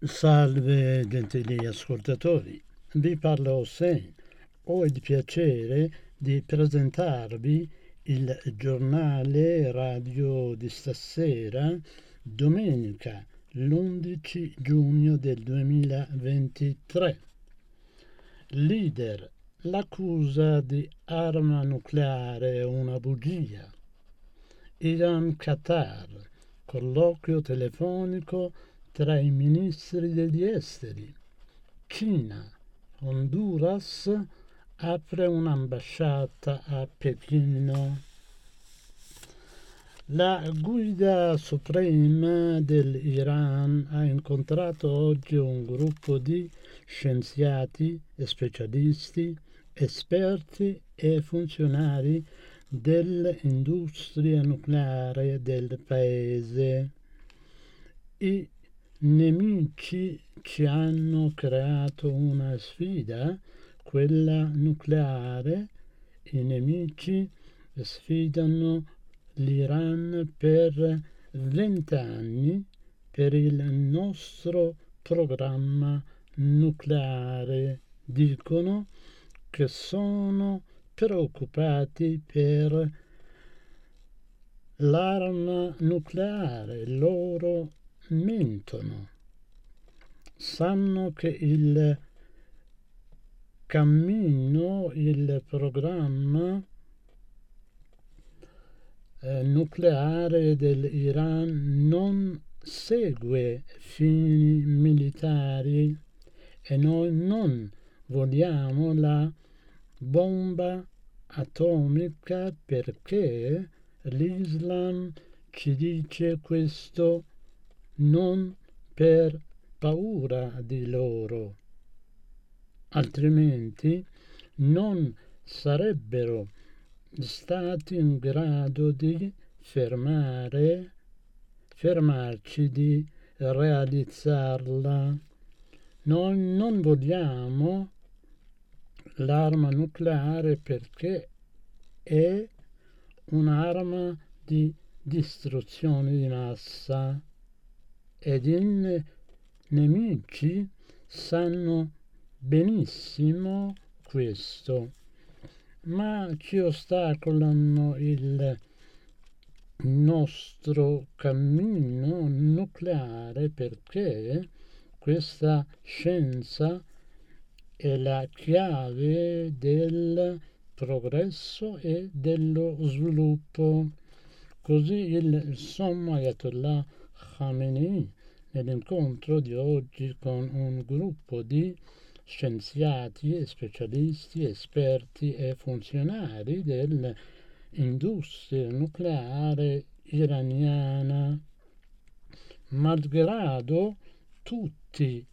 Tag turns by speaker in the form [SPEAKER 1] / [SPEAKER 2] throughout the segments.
[SPEAKER 1] Salve gentili ascoltatori, vi parla Hossein. Ho il piacere di presentarvi il giornale radio di stasera, domenica l'11 giugno del 2023. Leader, l'accusa di arma nucleare è una bugia. Iran-Qatar, colloquio telefonico tra i ministri degli esteri. Cina, Honduras apre un'ambasciata a Pechino. La guida suprema dell'Iran ha incontrato oggi un gruppo di scienziati, specialisti, esperti e funzionari dell'industria nucleare del paese. I nemici ci hanno creato una sfida, quella nucleare. I nemici sfidano l'Iran per 20 anni per il nostro programma nucleare. Dicono che sono preoccupati per l'arma nucleare. Loro mentono. Sanno che il cammino, il programma nucleare dell'Iran non segue fini militari e noi non vogliamo la bomba atomica perché l'Islam ci dice questo, non per paura di loro, altrimenti non sarebbero stati in grado di fermarci di realizzarla. Noi non vogliamo l'arma nucleare perché è un'arma di distruzione di massa ed i nemici sanno benissimo questo, ma ci ostacolano il nostro cammino nucleare perché questa scienza è la chiave del progresso e dello sviluppo. Così il sommo Ayatollah Khamenei nell'incontro di oggi con un gruppo di scienziati, specialisti, esperti e funzionari dell'industria nucleare iraniana. Malgrado tutti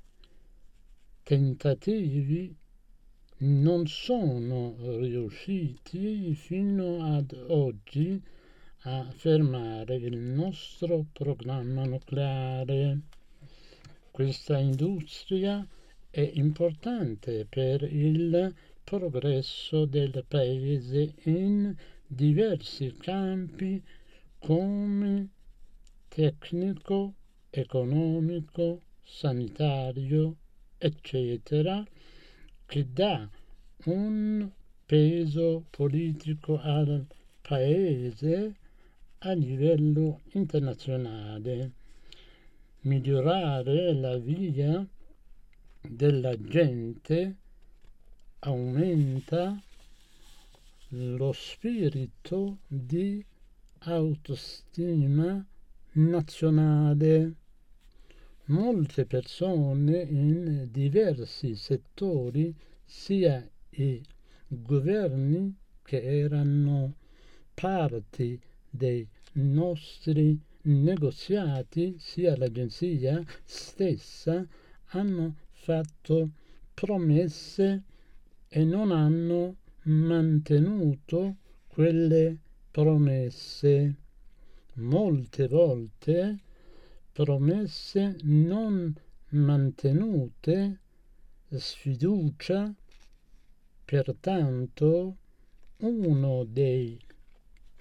[SPEAKER 1] tentativi non sono riusciti fino ad oggi a fermare il nostro programma nucleare. Questa industria è importante per il progresso del paese in diversi campi come tecnico, economico, sanitario, eccetera, che dà un peso politico al paese a livello internazionale. Migliorare la vita della gente aumenta lo spirito di autostima nazionale. Molte persone in diversi settori, sia i governi che erano parti dei nostri negoziati, sia l'agenzia stessa, hanno fatto promesse e non hanno mantenuto quelle promesse. Molte volte promesse non mantenute, sfiducia. Pertanto uno dei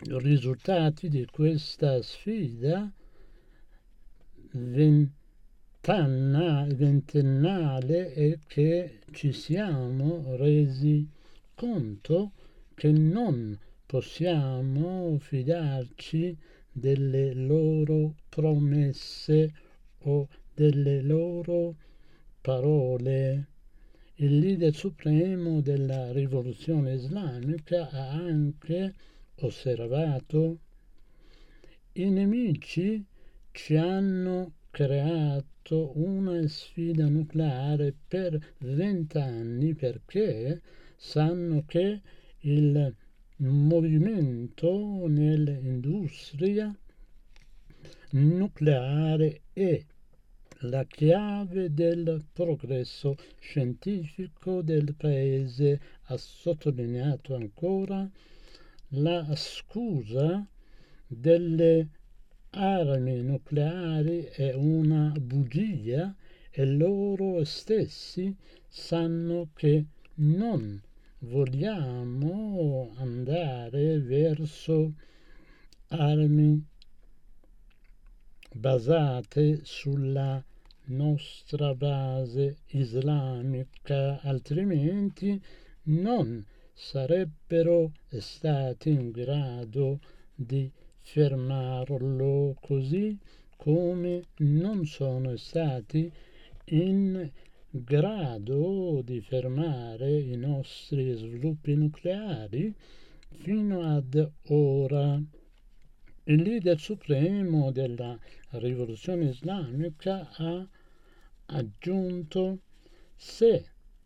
[SPEAKER 1] risultati di questa sfida ventennale è che ci siamo resi conto che non possiamo fidarci delle loro promesse o delle loro parole. Il leader supremo della rivoluzione islamica ha anche osservato: i nemici ci hanno creato una sfida nucleare per 20 anni perché sanno che il movimento nell'industria nucleare è la chiave del progresso scientifico del paese. Ha sottolineato ancora: la scusa delle armi nucleari è una bugia e loro stessi sanno che non vogliamo andare verso armi basate sulla nostra base islamica, altrimenti non sarebbero stati in grado di fermarlo, così come non sono stati in grado di fermare i nostri sviluppi nucleari fino ad ora. Il leader supremo della rivoluzione islamica ha aggiunto: se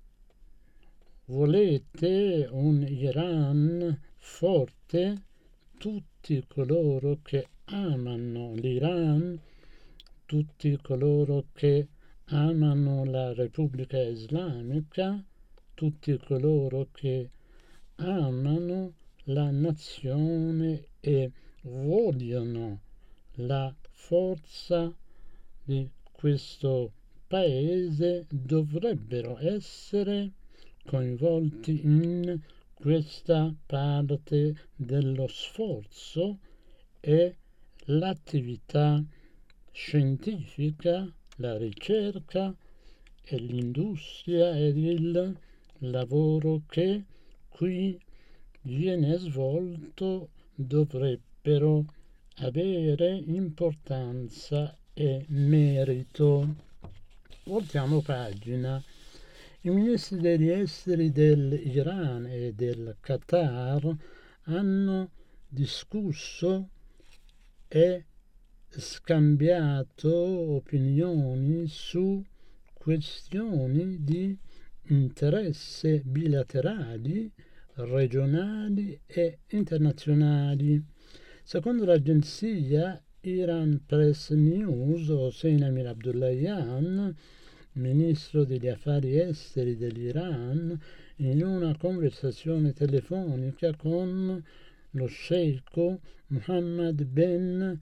[SPEAKER 1] volete un Iran forte, tutti coloro che amano l'Iran, tutti coloro che amano la Repubblica Islamica, tutti coloro che amano la nazione e vogliono la forza di questo paese dovrebbero essere coinvolti in questa parte dello sforzo e l'attività scientifica, la ricerca e l'industria ed il lavoro che qui viene svolto dovrebbero avere importanza e merito. Voltiamo pagina. I ministri degli esteri dell'Iran e del Qatar hanno discusso e scambiato opinioni su questioni di interesse bilaterali, regionali e internazionali. Secondo l'agenzia Iran Press News, Hossein Amir Abdullahian, ministro degli affari esteri dell'Iran, in una conversazione telefonica con lo sceicco Mohammed bin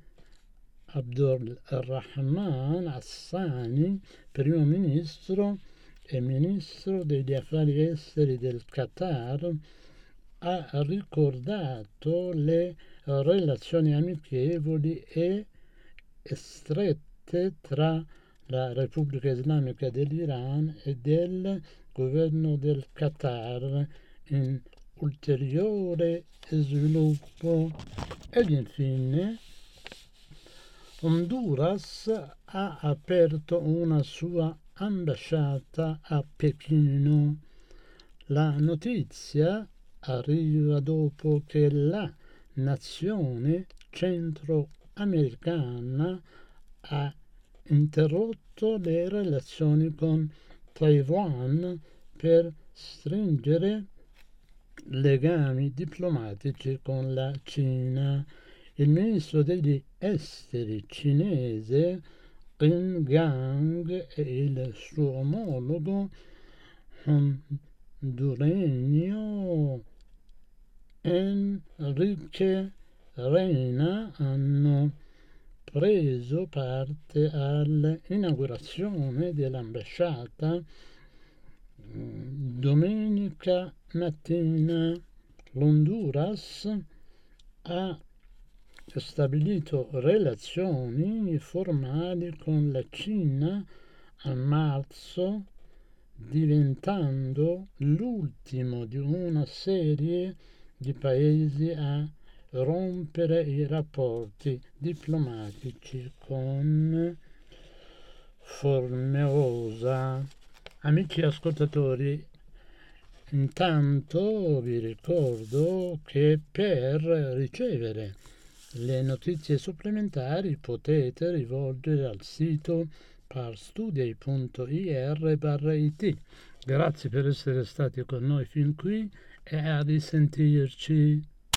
[SPEAKER 1] Abdulrahman Hassani, primo ministro e ministro degli affari esteri del Qatar, ha ricordato le relazioni amichevoli e strette tra la Repubblica Islamica dell'Iran e del governo del Qatar in ulteriore sviluppo. Ed infine Honduras ha aperto una sua ambasciata a Pechino. La notizia arriva dopo che la nazione centroamericana ha interrotto le relazioni con Taiwan per stringere legami diplomatici con la Cina. Il ministro degli esteri cinese Qin Gang e il suo omologo honduregno Enrique Reina hanno preso parte all'inaugurazione dell'ambasciata domenica mattina. L'Honduras ha stabilito relazioni formali con la Cina a marzo, diventando l'ultimo di una serie di paesi a rompere i rapporti diplomatici con Formosa. Amici ascoltatori, intanto vi ricordo che per ricevere le notizie supplementari potete rivolgere al sito parstudia.ir/it. Grazie per essere stati con noi fin qui e a risentirci.